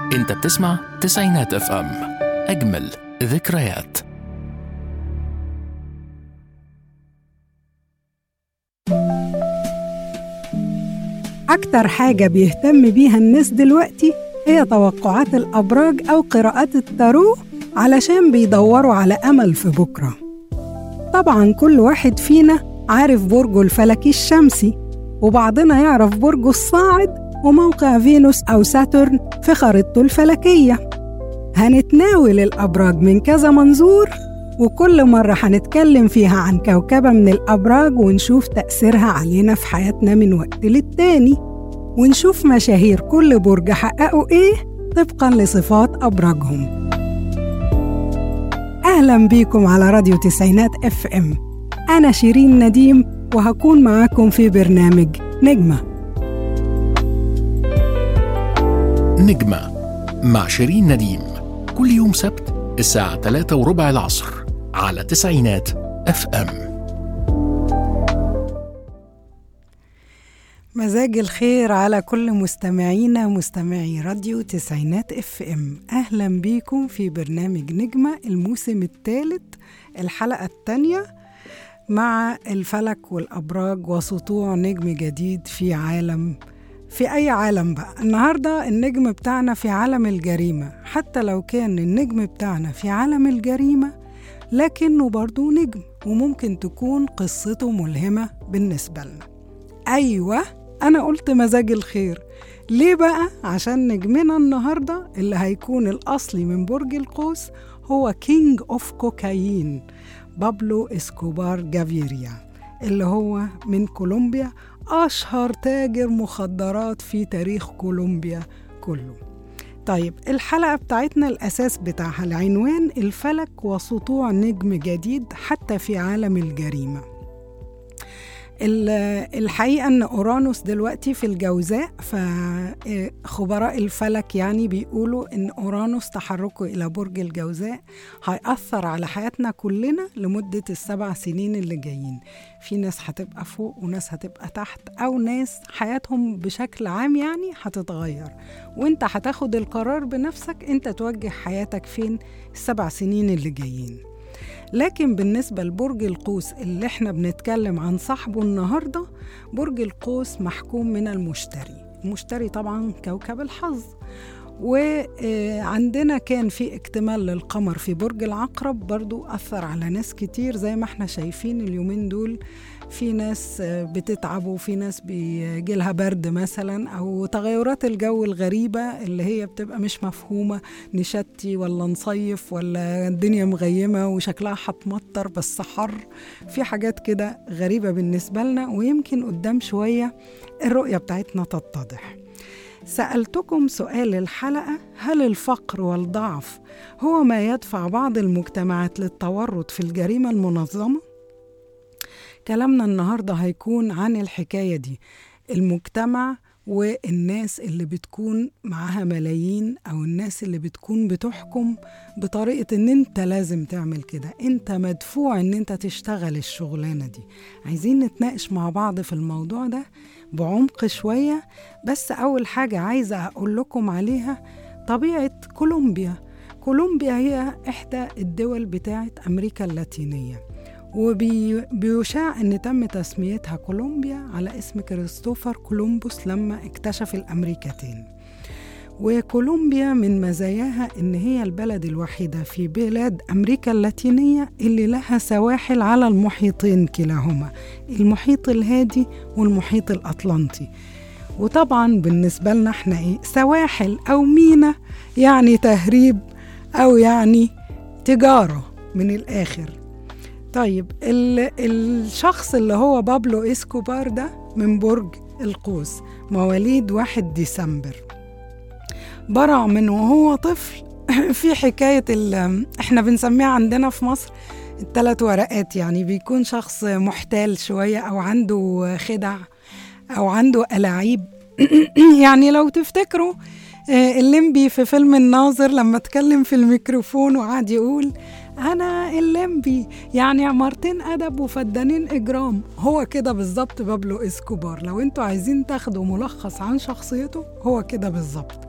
انت بتسمع تسعينات اف ام، اجمل ذكريات. أكتر حاجة بيهتم بيها الناس دلوقتي هي توقعات الأبراج أو قراءات التارو، علشان بيدوروا على أمل في بكرة. طبعاً كل واحد فينا عارف برجه الفلكي الشمسي، وبعضنا يعرف برجه الصاعد وموقع فينوس أو ساترن في خريطته الفلكية. هنتناول الأبراج من كذا منظور، وكل مرة هنتكلم فيها عن كوكبة من الأبراج ونشوف تأثيرها علينا في حياتنا من وقت للتاني، ونشوف مشاهير كل برج حققوا إيه طبقاً لصفات أبراجهم. أهلاً بيكم على راديو تسعينات اف ام. أنا شيرين نديم، وهكون معاكم في برنامج نجمة. نجمة مع شيرين نديم، كل يوم سبت الساعة 3:15 العصر على تسعينات اف ام. مزاج الخير على كل مستمعينا مستمعي راديو تسعينات اف ام. أهلا بيكم في برنامج نجمة الموسم الثالث، الحلقة الثانية، مع الفلك والأبراج وسطوع نجم جديد في أي عالم بقى. النهاردة النجم بتاعنا في عالم الجريمة. حتى لو كان النجم بتاعنا في عالم الجريمة، لكنه برضو نجم، وممكن تكون قصته ملهمة بالنسبة لنا. أيوة، أنا قلت مزاج الخير. ليه بقى؟ عشان نجمنا النهاردة اللي هيكون الأصلي من برج القوس هو كينج أوف كوكايين، بابلو إسكوبار جافيريا، اللي هو من كولومبيا، أشهر تاجر مخدرات في تاريخ كولومبيا كله. طيب، الحلقة بتاعتنا الأساس بتاعها العنوان الفلك وسطوع نجم جديد حتى في عالم الجريمة. الحقيقة أن أورانوس دلوقتي في الجوزاء، فخبراء الفلك يعني بيقولوا أن أورانوس تحركه إلى برج الجوزاء هيأثر على حياتنا كلنا لمدة 7 سنين اللي جايين. في ناس هتبقى فوق وناس هتبقى تحت، أو ناس حياتهم بشكل عام يعني هتتغير، وانت هتاخد القرار بنفسك انت توجه حياتك فين 7 سنين اللي جايين. لكن بالنسبة لبرج القوس اللي احنا بنتكلم عن صاحبه النهاردة، برج القوس محكوم من المشتري طبعا كوكب الحظ. وعندنا كان في اكتمال للقمر في برج العقرب، برضو أثر على ناس كتير. زي ما احنا شايفين اليومين دول في ناس بتتعب، وفي ناس بيجيلها برد مثلا، أو تغيرات الجو الغريبة اللي هي بتبقى مش مفهومة، نشتي ولا نصيف ولا الدنيا مغيمة وشكلها هتمطر بس حر. في حاجات كده غريبة بالنسبة لنا، ويمكن قدام شوية الرؤية بتاعتنا تتضح. سألتكم سؤال الحلقة: هل الفقر والضعف هو ما يدفع بعض المجتمعات للتورط في الجريمة المنظمة؟ كلامنا النهاردة هيكون عن الحكاية دي، المجتمع والناس اللي بتكون معاها ملايين، أو الناس اللي بتكون بتحكم بطريقة إن أنت لازم تعمل كده، أنت مدفوع إن أنت تشتغل الشغلانة دي. عايزين نتناقش مع بعض في الموضوع ده بعمق شوية. بس أول حاجة عايزة أقول لكم عليها طبيعة كولومبيا هي إحدى الدول بتاعة أمريكا اللاتينية، وبيشاع أن تم تسميتها كولومبيا على اسم كريستوفر كولومبوس لما اكتشف الأمريكتين. وكولومبيا من مزاياها أن هي البلد الوحيدة في بلاد أمريكا اللاتينية اللي لها سواحل على المحيطين كلاهما، المحيط الهادي والمحيط الأطلنطي. وطبعا بالنسبة لنا احنا سواحل أو مينا يعني تهريب، أو يعني تجارة من الآخر. طيب، الشخص اللي هو بابلو إسكوبار ده من برج القوس، مواليد 1 ديسمبر، برع من وهو طفل في حكاية احنا بنسميها عندنا في مصر 3 ورقات. يعني بيكون شخص محتال شوية، أو عنده خدع، أو عنده ألاعيب. يعني لو تفتكروا الليمبي في فيلم الناظر لما اتكلم في الميكروفون وقعد يقول أنا الليمبي، يعني عمارتين أدب وفدانين إجرام. هو كده بالظبط بابلو إسكوبار. لو انتوا عايزين تاخدوا ملخص عن شخصيته، هو كده بالظبط.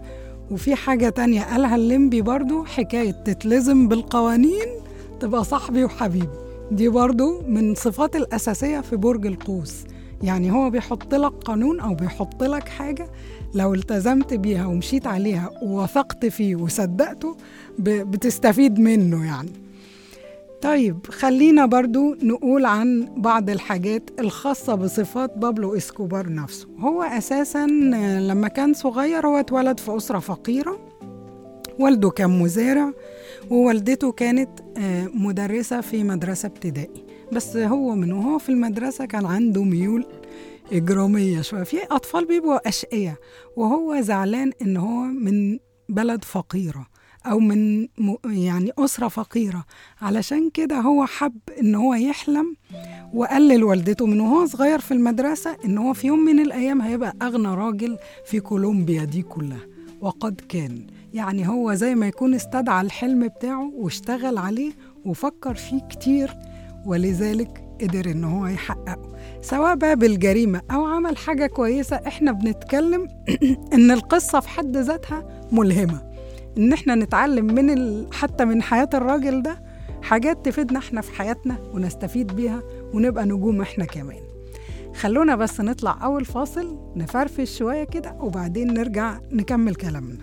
وفي حاجة تانية قالها الليمبي برضو، حكاية تتلزم بالقوانين تبقى صاحبي وحبيبي. دي برضو من صفات الأساسية في برج القوس. يعني هو بيحط لك قانون أو بيحط لك حاجة لو التزمت بيها ومشيت عليها ووثقت فيه وصدقته بتستفيد منه يعني. طيب خلينا برضو نقول عن بعض الحاجات الخاصة بصفات بابلو إسكوبار نفسه. هو أساساً لما كان صغير هو اتولد في أسرة فقيرة، والده كان مزارع ووالدته كانت مدرسة في مدرسة ابتدائي. بس هو من وهو في المدرسة كان عنده ميول إجرامية شوية، في أطفال بيبقوا أشقية، وهو زعلان إن هو من بلد فقيرة أو من يعني أسرة فقيرة، علشان كده هو حب إن هو يحلم وقلل والدته من وهو صغير في المدرسة إن هو في يوم من الأيام هيبقى أغنى راجل في كولومبيا دي كلها. وقد كان، يعني هو زي ما يكون استدعى الحلم بتاعه واشتغل عليه وفكر فيه كتير، ولذلك قدر إن هو يحققه، سواء بقى بالجريمة أو عمل حاجة كويسة. إحنا بنتكلم إن القصة في حد ذاتها ملهمة، إن إحنا نتعلم من حتى من حياة الراجل ده حاجات تفيدنا إحنا في حياتنا ونستفيد بيها ونبقى نجوم إحنا كمان. خلونا بس نطلع أول فاصل نفرفش شوية كده وبعدين نرجع نكمل كلامنا.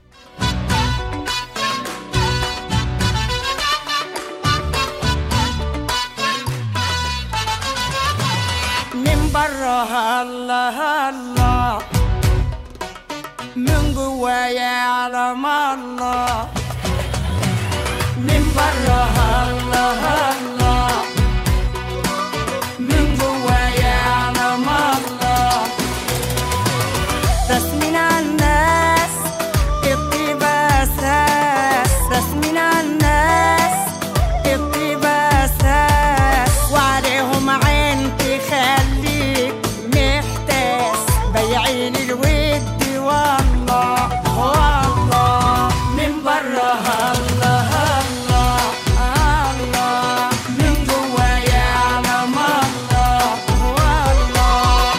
من برا الله الله، من جوايا يعلم الله. من برا الله الله، من جوايا يعلم الله. رسمين على الناس الطيبة أساس، رسمين على الناس الطيبة أساس، وعليهم عين تخليك محتاس، بيعين الود والله والله. من برا الله الله الله، من جوايا يعلم الله والله.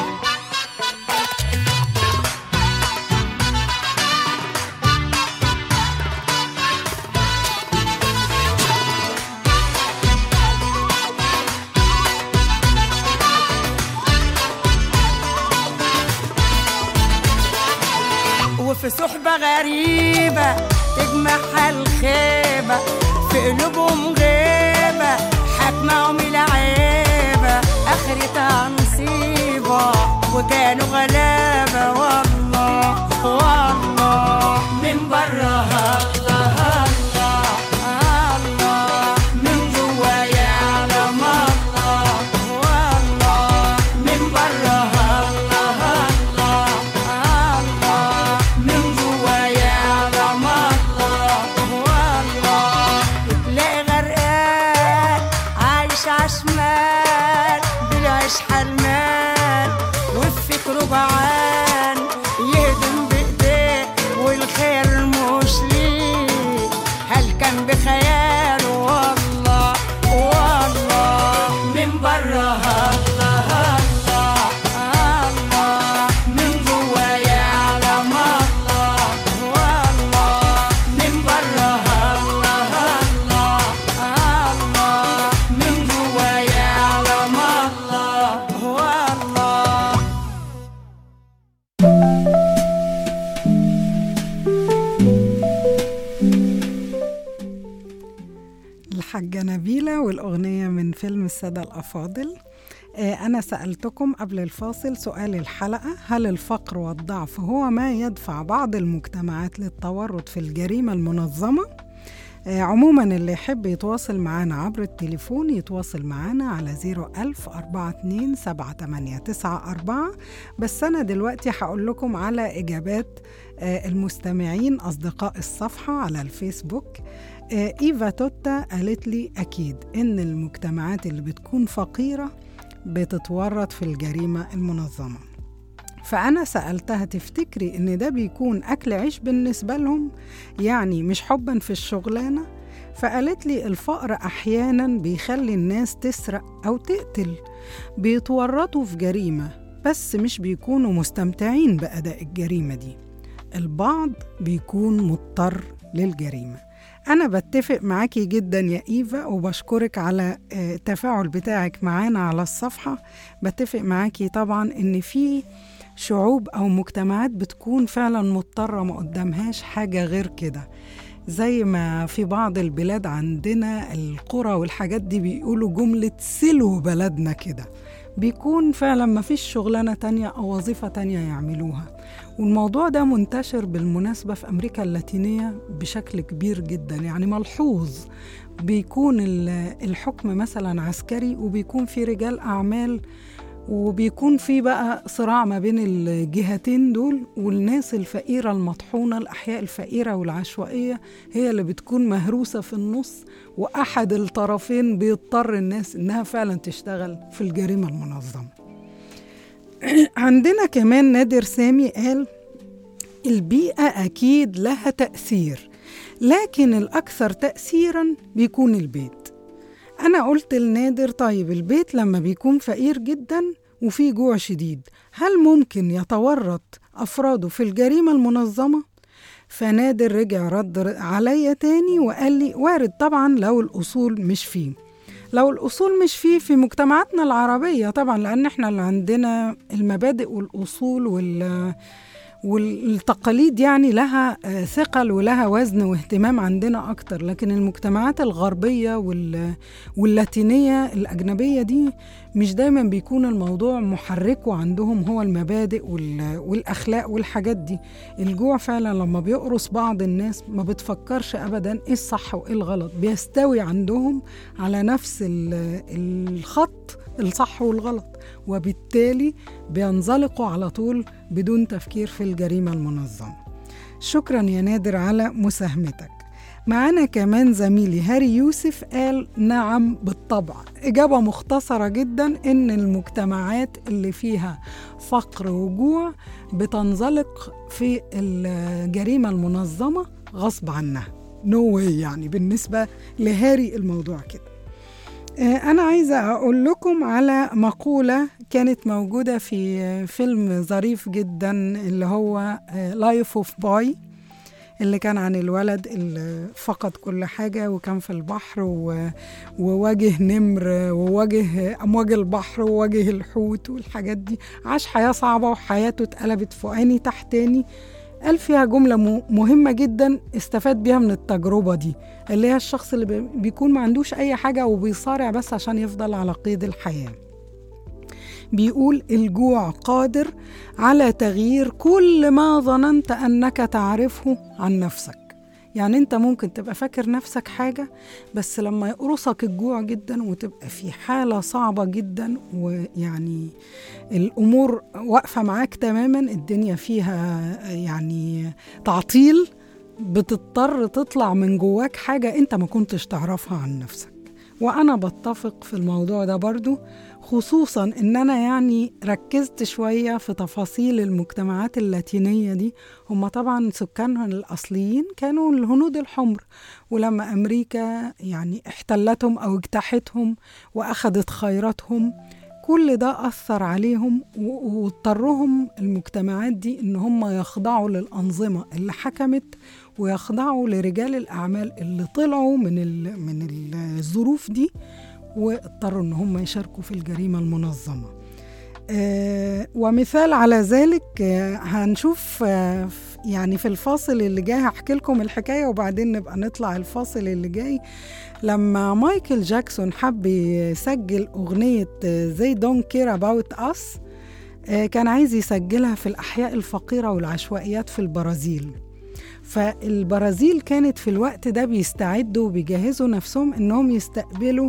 وفي صحبة غريبة تجمعها الخيبة، في قلوبهم غيبة حكمهم العيبة، آخرتها نصيبة وكانوا غلابة والله والله. من برا الله الله الله، من جوايا يعلم الله والله. من برا الله الله الله، من جوايا يعلم الله والله. تلاقي غرقان عايش عشمان بالعيش حلمان، وفكره جعان يهدم بإيديه والخير مش ليه، هل كان بخياله والله والله. من برا الله الله الله، من جوايا يعلم الله والله. من برا الله الله الله، من جوايا يعلم الله والله. الحاجة نبيلة والأغنية من فيلم السادة الأفاضل. أنا سألتكم قبل الفاصل سؤال الحلقة: هل الفقر والضعف هو ما يدفع بعض المجتمعات للتورط في الجريمة المنظمة؟ عموما اللي يحب يتواصل معنا عبر التليفون يتواصل معنا على 010427894. بس أنا دلوقتي هقول لكم على إجابات المستمعين أصدقاء الصفحة على الفيسبوك. إيفا توتا قالت لي أكيد إن المجتمعات اللي بتكون فقيرة بتتورط في الجريمة المنظمة. فأنا سألتها تفتكري إن ده بيكون أكل عيش بالنسبة لهم، يعني مش حبا في الشغلانة؟ فقالت لي الفقر أحيانا بيخلي الناس تسرق أو تقتل، بيتورطوا في جريمة بس مش بيكونوا مستمتعين بأداء الجريمة دي. البعض بيكون مضطر للجريمة. أنا بتفق معاكي جدا يا إيفا، وبشكرك على التفاعل بتاعك معانا على الصفحة. بتفق معاكي طبعا إن في شعوب أو مجتمعات بتكون فعلا مضطرة، ما قدامهاش حاجة غير كده، زي ما في بعض البلاد عندنا القرى والحاجات دي بيقولوا جملة سلو بلدنا كده، بيكون فعلا ما فيش شغلانة تانية أو وظيفة تانية يعملوها. والموضوع ده منتشر بالمناسبة في أمريكا اللاتينية بشكل كبير جدا، يعني ملحوظ بيكون الحكم مثلا عسكري، وبيكون في رجال أعمال، وبيكون في بقى صراع ما بين الجهتين دول، والناس الفقيرة المطحونة، الأحياء الفقيرة والعشوائية هي اللي بتكون مهروسة في النص، وأحد الطرفين بيضطر الناس إنها فعلا تشتغل في الجريمة المنظمة. عندنا كمان نادر سامي قال البيئة أكيد لها تأثير، لكن الأكثر تأثيراً بيكون البيت. أنا قلت لنادر طيب البيت لما بيكون فقير جداً وفي جوع شديد، هل ممكن يتورط أفراده في الجريمة المنظمة؟ فنادر رجع رد عليا تاني وقال لي وارد طبعاً لو الأصول مش فيه. لو الأصول مش فيه في مجتمعاتنا العربية طبعاً، لأن احنا اللي عندنا المبادئ والأصول والتقاليد يعني لها ثقل ولها وزن واهتمام عندنا أكتر. لكن المجتمعات الغربية واللاتينية الأجنبية دي مش دايما بيكون الموضوع محركه عندهم هو المبادئ والأخلاق والحاجات دي. الجوع فعلا لما بيقرص بعض الناس ما بتفكرش أبدا إيه الصح وإيه الغلط، بيستوي عندهم على نفس الخط الصح والغلط، وبالتالي بينزلقوا على طول بدون تفكير في الجريمة المنظمة. شكرا يا نادر على مساهمتك. معنا كمان زميلي هاري يوسف قال نعم بالطبع، إجابة مختصرة جدا إن المجتمعات اللي فيها فقر وجوع بتنزلق في الجريمة المنظمة غصب عنها. نو واي يعني بالنسبة لهاري الموضوع كده. أنا عايزة أقول لكم على مقولة كانت موجودة في فيلم ظريف جدا اللي هو Life of Pi، اللي كان عن الولد اللي فقد كل حاجة وكان في البحر وواجه نمر وواجه أمواج البحر وواجه الحوت والحاجات دي، عاش حياة صعبة وحياته اتقلبت فوقاني تحتاني. قال فيها جملة مهمة جدا استفاد بيها من التجربة دي، اللي هي الشخص اللي بيكون ما عندوش أي حاجة وبيصارع بس عشان يفضل على قيد الحياة. بيقول الجوع قادر على تغيير كل ما ظننت أنك تعرفه عن نفسك. يعني أنت ممكن تبقى فاكر نفسك حاجة، بس لما يقرصك الجوع جدا وتبقى في حالة صعبة جدا ويعني الأمور واقفة معاك تماما، الدنيا فيها يعني تعطيل، بتضطر تطلع من جواك حاجة أنت ما كنتش تعرفها عن نفسك. وأنا بتفق في الموضوع ده برضو، خصوصاً إن أنا يعني ركزت شوية في تفاصيل المجتمعات اللاتينية دي. هم طبعاً سكانهم الأصليين كانوا الهنود الحمر، ولما أمريكا يعني احتلتهم أو اجتاحتهم وأخذت خيراتهم، كل ده أثر عليهم واضطرهم المجتمعات دي إن هم يخضعوا للأنظمة اللي حكمت، ويخضعوا لرجال الأعمال اللي طلعوا من الظروف دي، واضطروا إن هم يشاركوا في الجريمة المنظمة. ومثال على ذلك هنشوف يعني في الفاصل اللي جاي هحكي لكم الحكاية، وبعدين نبقى نطلع الفاصل اللي جاي. لما مايكل جاكسون حب يسجل أغنية They Don't Care About Us، كان عايز يسجلها في الأحياء الفقيرة والعشوائيات في البرازيل. فالبرازيل كانت في الوقت ده بيستعدوا وبيجهزوا نفسهم إنهم يستقبلوا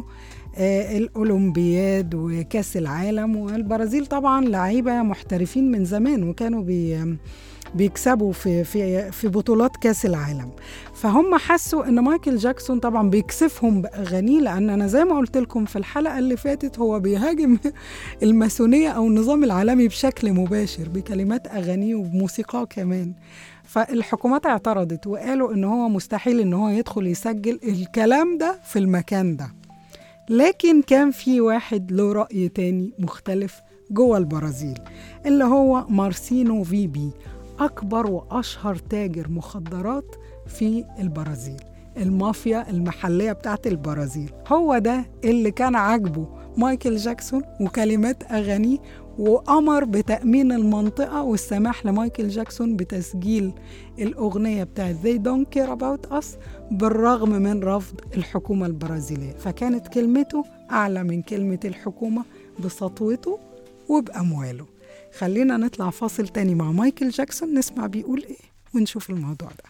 الأولمبياد وكاس العالم، والبرازيل طبعا لعيبة محترفين من زمان وكانوا بيكسبوا في بطولات كاس العالم. فهم حسوا ان مايكل جاكسون طبعا بيكسفهم بأغانيه، لان انا زي ما قلت لكم في الحلقة اللي فاتت هو بيهاجم الماسونية او النظام العالمي بشكل مباشر بكلمات اغانيه وبموسيقاه كمان. فالحكومات اعترضت وقالوا ان هو مستحيل ان هو يدخل يسجل الكلام ده في المكان ده. لكن كان في واحد له رأي تاني مختلف جوه البرازيل، اللي هو مارسينو فيبي، أكبر وأشهر تاجر مخدرات في البرازيل، المافيا المحلية بتاعت البرازيل. هو ده اللي كان عاجبه مايكل جاكسون وكلمات أغانيه، وأمر بتأمين المنطقة والسماح لمايكل جاكسون بتسجيل الأغنية بتاعت They Don't Care About Us بالرغم من رفض الحكومة البرازيلية. فكانت كلمته أعلى من كلمة الحكومة بسطوته وبأمواله. خلينا نطلع فاصل تاني مع مايكل جاكسون نسمع بيقول إيه ونشوف الموضوع ده.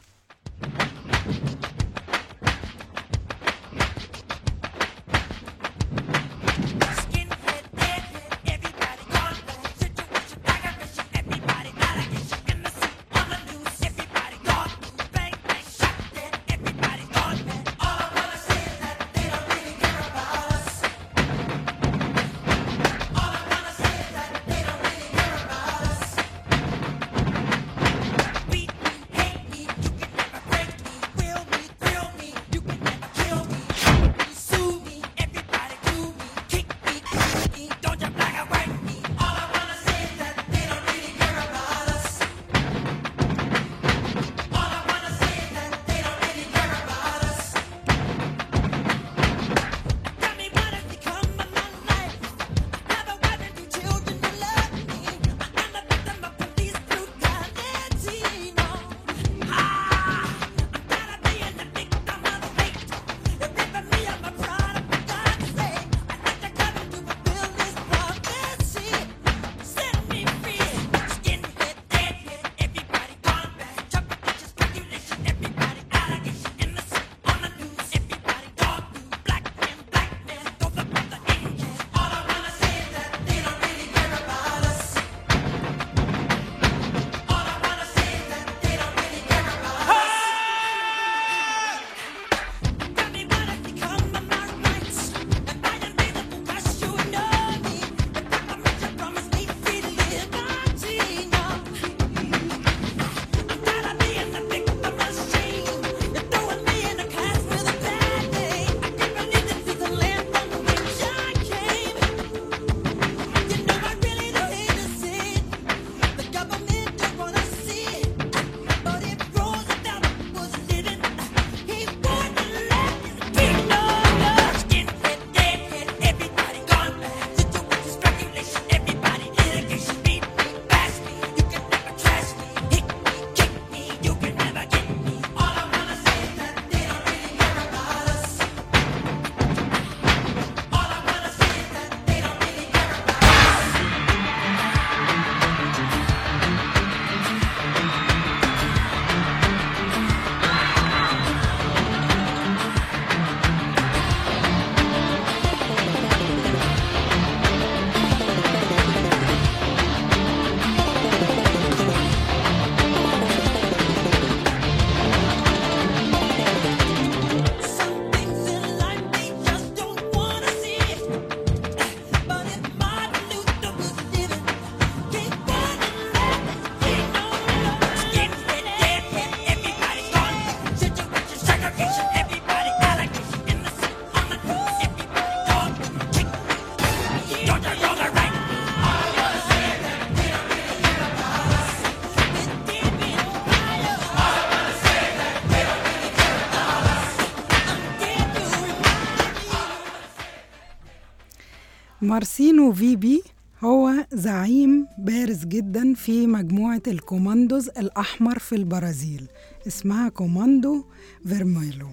مارسينو فيبي هو زعيم بارز جدا في مجموعة الكوماندوز الأحمر في البرازيل، اسمها كوماندو فيرميلو.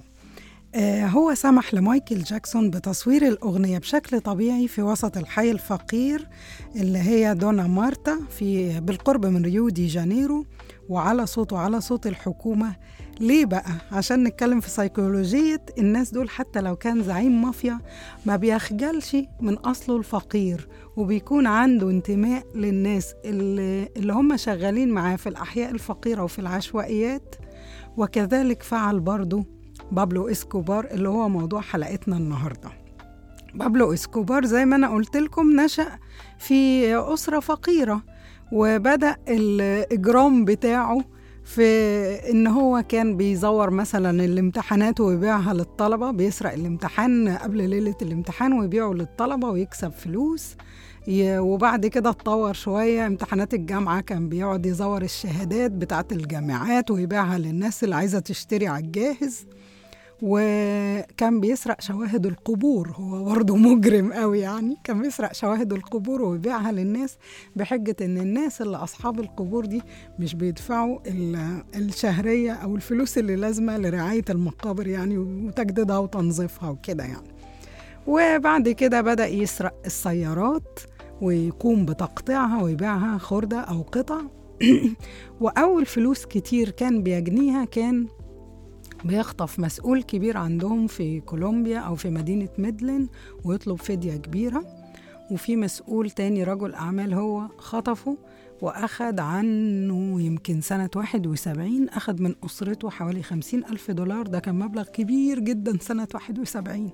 هو سمح لمايكل جاكسون بتصوير الأغنية بشكل طبيعي في وسط الحي الفقير اللي هي دونا مارتا بالقرب من ريو دي جانيرو، وعلى صوته على صوت الحكومة. ليه بقى؟ عشان نتكلم في سيكولوجية الناس دول. حتى لو كان زعيم مافيا ما بيخجلش من أصله الفقير، وبيكون عنده انتماء للناس اللي هم شغالين معاه في الأحياء الفقيرة وفي العشوائيات. وكذلك فعل برضو بابلو إسكوبار اللي هو موضوع حلقتنا النهاردة. بابلو إسكوبار زي ما أنا قلت لكم نشأ في أسرة فقيرة، وبدأ الإجرام بتاعه في إن هو كان بيزور مثلا الامتحانات ويبيعها للطلبة، بيسرق الامتحان قبل ليلة الامتحان ويبيعه للطلبة ويكسب فلوس. وبعد كده اتطور شوية. امتحانات الجامعة كان بيقعد يزور الشهادات بتاعت الجامعات ويبيعها للناس اللي عايزة تشتري على الجاهز. وكان بيسرق شواهد القبور، هو برضه مجرم قوي يعني، كان بيسرق شواهد القبور ويبيعها للناس بحجة ان الناس اللي اصحاب القبور دي مش بيدفعوا الشهرية او الفلوس اللي لازمة لرعاية المقابر يعني وتجديدها وتنظيفها وكده يعني. وبعد كده بدأ يسرق السيارات ويقوم بتقطيعها ويبيعها خردة أو قطع. وأول فلوس كتير كان بيجنيها كان بيخطف مسؤول كبير عندهم في كولومبيا أو في مدينة ميدلين ويطلب فدية كبيرة. وفي مسؤول تاني رجل أعمال هو خطفه وأخد عنه يمكن سنة 71 أخد من أسرته حوالي $50,000. ده كان مبلغ كبير جدا سنة 71.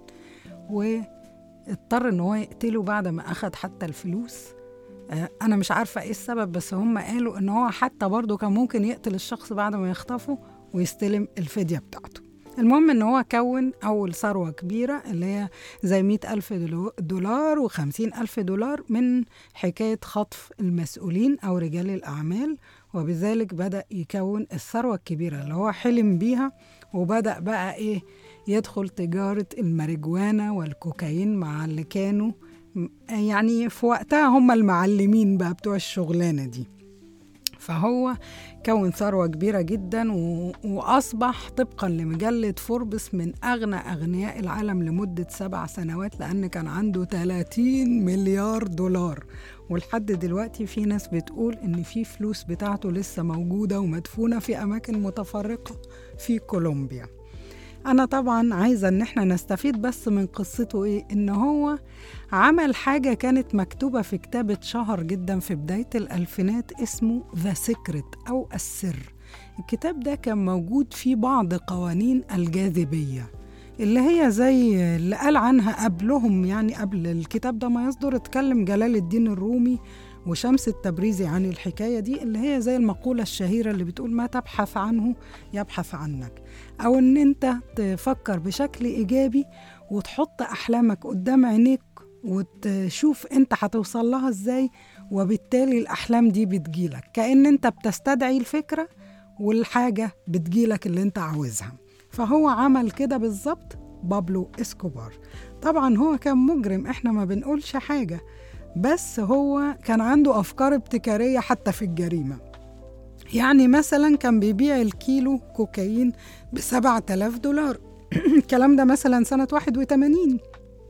واضطر ان هو يقتله بعد ما اخد حتى الفلوس. انا مش عارفة ايه السبب، بس هم قالوا ان هو حتى برضو كان ممكن يقتل الشخص بعد ما يخطفه ويستلم الفدية بتاعته. المهم ان هو كون اول ثروة كبيرة اللي هي زي $100,000 و50,000 من حكاية خطف المسؤولين او رجال الاعمال. وبذلك بدأ يكون الثروة الكبيرة اللي هو حلم بيها. وبدأ بقى ايه يدخل تجارة الماريجوانا والكوكايين مع اللي كانوا يعني في وقتها هم المعلمين بقى بتوع الشغلانة دي. فهو كون ثروة كبيرة جدا وأصبح طبقا لمجلة فوربس من أغنى أغنياء العالم لمدة 7 سنوات، لأن كان عنده $30 مليار. ولحد دلوقتي في ناس بتقول إن في فلوس بتاعته لسه موجودة ومدفونة في أماكن متفرقة في كولومبيا. أنا طبعا عايزة إن احنا نستفيد بس من قصته إيه، إن هو عمل حاجة كانت مكتوبة في كتاب اتشهر جدا في بداية الألفينات اسمه The Secret أو السر. الكتاب ده كان موجود فيه بعض قوانين الجاذبية اللي هي زي اللي قال عنها قبلهم، يعني قبل الكتاب ده ما يصدر اتكلم جلال الدين الرومي وشمس التبريزي عن الحكاية دي، اللي هي زي المقولة الشهيرة اللي بتقول ما تبحث عنه يبحث عنك، أو إن أنت تفكر بشكل إيجابي وتحط أحلامك قدام عينيك وتشوف أنت هتوصل لها إزاي، وبالتالي الأحلام دي بتجيلك كأن أنت بتستدعي الفكرة والحاجة بتجيلك اللي أنت عاوزها. فهو عمل كده بالظبط بابلو إسكوبار. طبعا هو كان مجرم، إحنا ما بنقولش حاجة، بس هو كان عنده أفكار ابتكارية حتى في الجريمة. يعني مثلا كان بيبيع الكيلو كوكايين $7,000 الكلام ده مثلا سنة 81.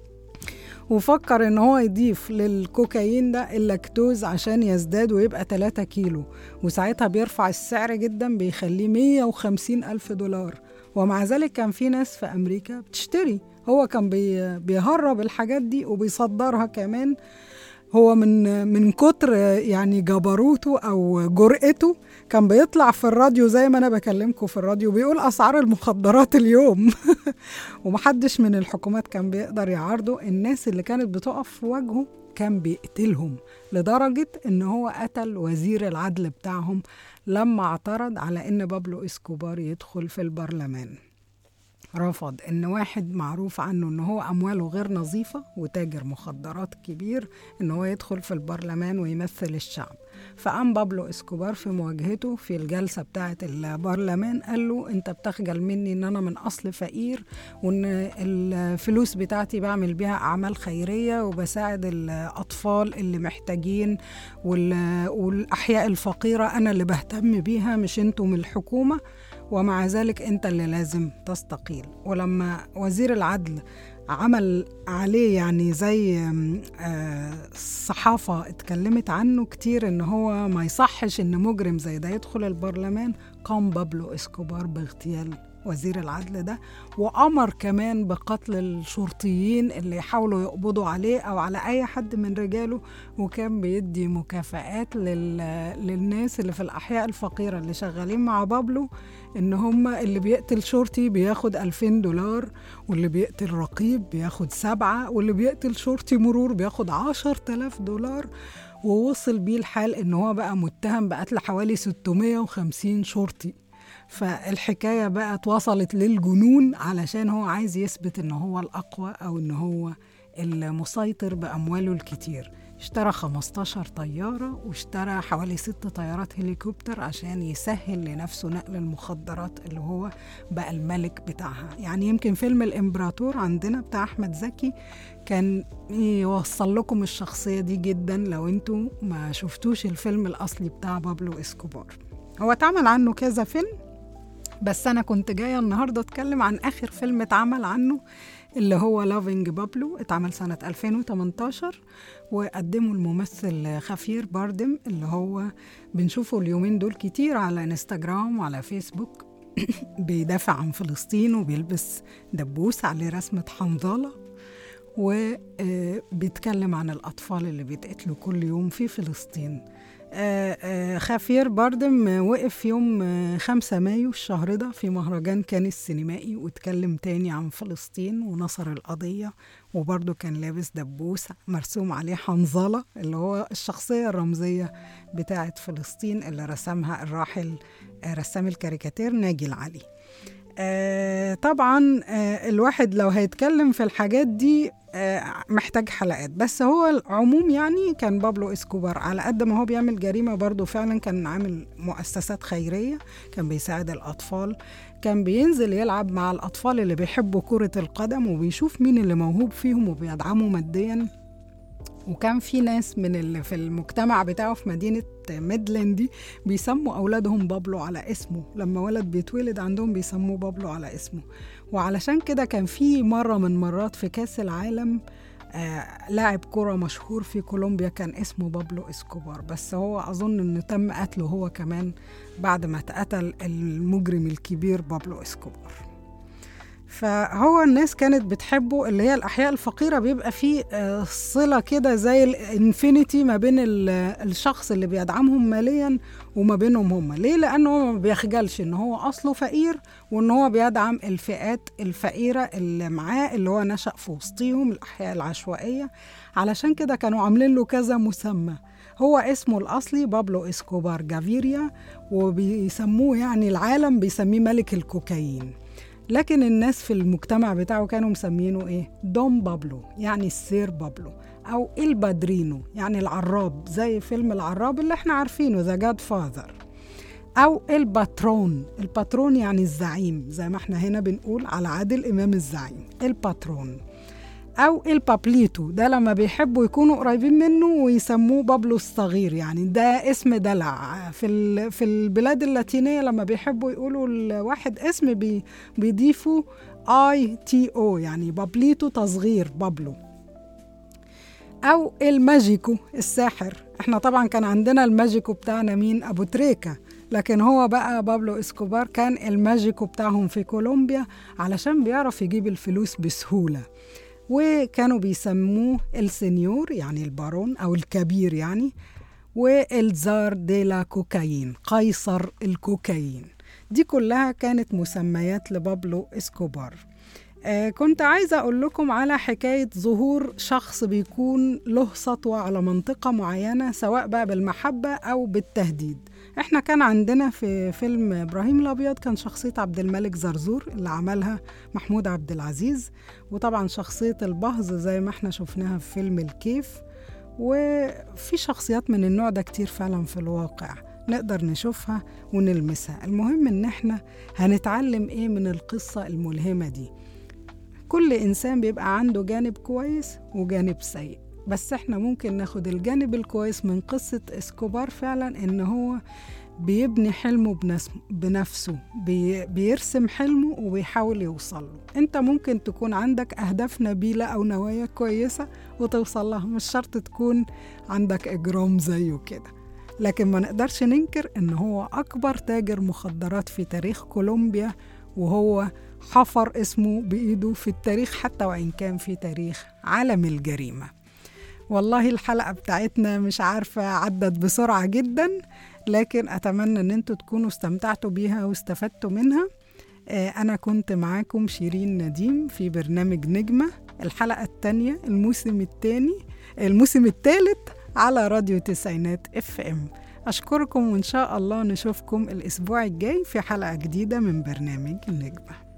وفكر ان هو يضيف للكوكايين ده اللاكتوز عشان يزداد ويبقى 3 كيلو، وساعتها بيرفع السعر جدا بيخليه $150,000. ومع ذلك كان في ناس في أمريكا بتشتري. هو كان بيهرب الحاجات دي وبيصدرها كمان. هو من كتر يعني جبروته أو جرأته كان بيطلع في الراديو زي ما أنا بكلمكم في الراديو بيقول أسعار المخدرات اليوم ومحدش من الحكومات كان بيقدر يعارضه. الناس اللي كانت بتقف في وجهه كان بيقتلهم، لدرجة إن هو قتل وزير العدل بتاعهم لما اعترض على إن بابلو إسكوبار يدخل في البرلمان. رفض إن واحد معروف عنه إن هو أمواله غير نظيفة وتاجر مخدرات كبير إن هو يدخل في البرلمان ويمثل الشعب. فقام بابلو إسكوبار في مواجهته في الجلسة بتاعة البرلمان قال له أنت بتخجل مني إن أنا من أصل فقير، وإن الفلوس بتاعتي بعمل بيها أعمال خيرية وبساعد الأطفال اللي محتاجين والأحياء الفقيرة أنا اللي بهتم بيها مش أنتم الحكومة، ومع ذلك أنت اللي لازم تستقيل. ولما وزير العدل عمل عليه يعني زي الصحافة اتكلمت عنه كتير إن هو ما يصحش إن مجرم زي ده يدخل البرلمان، قام بابلو إسكوبار باغتيال وزير العدل ده، وأمر كمان بقتل الشرطيين اللي يحاولوا يقبضوا عليه أو على أي حد من رجاله، وكان بيدي مكافآت للناس اللي في الأحياء الفقيرة اللي شغالين مع بابلو، إن هم اللي بيقتل شرطي بياخد $2,000 واللي بيقتل رقيب بياخد 7، واللي بيقتل شرطي مرور بياخد $10,000. ووصل بيه الحال إن هو بقى متهم بقتل حوالي 650 شرطي. فالحكاية بقى وصلت للجنون علشان هو عايز يثبت إن هو الأقوى أو إن هو المسيطر بأمواله الكتير. اشترى 15 طيارة واشترى حوالي 6 طيارات هليكوبتر عشان يسهل لنفسه نقل المخدرات اللي هو بقى الملك بتاعها. يعني يمكن فيلم الإمبراطور عندنا بتاع أحمد زكي كان يوصل لكم الشخصية دي جدا لو انتوا ما شفتوش الفيلم الأصلي بتاع بابلو إسكوبار. هو اتعمل عنه كذا فيلم، بس أنا كنت جاية النهاردة أتكلم عن آخر فيلم اتعمل عنه اللي هو لافينج بابلو، اتعمل سنة 2018 وقدمه الممثل خافير باردم اللي هو بنشوفه اليومين دول كتير على انستجرام وعلى فيسبوك بيدافع عن فلسطين وبيلبس دبوس عليه رسمة حنظلة وبيتكلم عن الأطفال اللي بيتقتلوا كل يوم في فلسطين. خافير باردم وقف يوم 5 مايو الشهر ده في مهرجان كان السينمائي واتكلم تاني عن فلسطين ونصر القضية، وبرضه كان لابس دبوس مرسوم عليه حنظلة اللي هو الشخصية الرمزية بتاعت فلسطين اللي رسمها الراحل رسام الكاريكاتير ناجي العلي. طبعا الواحد لو هيتكلم في الحاجات دي محتاج حلقات، بس هو العموم يعني كان بابلو إسكوبار على قد ما هو بيعمل جريمة برضو فعلا كان عامل مؤسسات خيرية، كان بيساعد الأطفال، كان بينزل يلعب مع الأطفال اللي بيحبوا كرة القدم وبيشوف مين اللي موهوب فيهم وبيدعمه ماديا. وكان في ناس من اللي في المجتمع بتاعه في مدينة ميدلاند دي بيسموا أولادهم بابلو على اسمه، لما ولد بيتولد عندهم بيسموه بابلو على اسمه. وعلشان كده كان في مرة من مرات في كاس العالم لاعب كرة مشهور في كولومبيا كان اسمه بابلو إسكوبار، بس هو أظن أنه تم قتله هو كمان بعد ما اتقتل المجرم الكبير بابلو إسكوبار. فهو الناس كانت بتحبه، اللي هي الأحياء الفقيرة بيبقى فيه صلة كده زي الانفينيتي ما بين الشخص اللي بيدعمهم ماليا وما بينهم هم. ليه؟ لأنه ما بيخجلش إنه هو أصله فقير وإنه هو بيدعم الفئات الفقيرة اللي معاه اللي هو نشأ في وسطيهم، الأحياء العشوائية. علشان كده كانوا عاملين له كذا مسمى. هو اسمه الأصلي بابلو إسكوبار جافيريا، وبيسموه يعني العالم بيسميه ملك الكوكايين، لكن الناس في المجتمع بتاعه كانوا مسمينه ايه؟ دون بابلو يعني السير بابلو، او البادرينو يعني العراب زي فيلم العراب اللي احنا عارفينه ذا جاد فاذر، او الباترون. الباترون يعني الزعيم زي ما احنا هنا بنقول على عادل امام الزعيم الباترون، او البابليتو ده لما بيحبوا يكونوا قريبين منه ويسموه بابلو الصغير، يعني ده اسم دلع. في البلاد اللاتينية لما بيحبوا يقولوا الواحد اسم بيضيفوا ITO يعني بابليتو تصغير بابلو. او الماجيكو الساحر، احنا طبعا كان عندنا الماجيكو بتاعنا مين؟ ابو تريكة، لكن هو بقى بابلو إسكوبار كان الماجيكو بتاعهم في كولومبيا علشان بيعرف يجيب الفلوس بسهولة، وكانوا بيسموه السنيور يعني البارون أو الكبير يعني، والزار ديلا كوكايين قيصر الكوكايين. دي كلها كانت مسميات لبابلو إسكوبار. كنت عايزة أقول لكم على حكاية ظهور شخص بيكون له سطوة على منطقة معينة سواء بقى بالمحبة أو بالتهديد. احنا كان عندنا في فيلم إبراهيم الأبيض كان شخصية عبد الملك زرزور اللي عملها محمود عبد العزيز، وطبعا شخصية البهز زي ما احنا شفناها في فيلم الكيف، وفي شخصيات من النوع ده كتير فعلا في الواقع نقدر نشوفها ونلمسها. المهم ان احنا هنتعلم ايه من القصة الملهمة دي. كل إنسان بيبقى عنده جانب كويس وجانب سيء، بس احنا ممكن ناخد الجانب الكويس من قصة إسكوبار فعلا، إن هو بيبني حلمه بنفسه، بيرسم حلمه وبيحاول يوصله. انت ممكن تكون عندك أهداف نبيلة أو نوايا كويسة وتوصل لها، مش شرط تكون عندك إجرام زيه كده، لكن ما نقدرش ننكر إن هو أكبر تاجر مخدرات في تاريخ كولومبيا، وهو حفر اسمه بإيده في التاريخ حتى وإن كان في تاريخ عالم الجريمة. والله الحلقة بتاعتنا مش عارفة عدت بسرعة جدا، لكن أتمنى أن انتوا تكونوا استمتعتوا بيها واستفدتوا منها. أنا كنت معاكم شيرين نديم في برنامج نجمة، الحلقة الثانية الموسم الثالث على راديو تسعينات FM. أشكركم وإن شاء الله نشوفكم الأسبوع الجاي في حلقة جديدة من برنامج النجمة.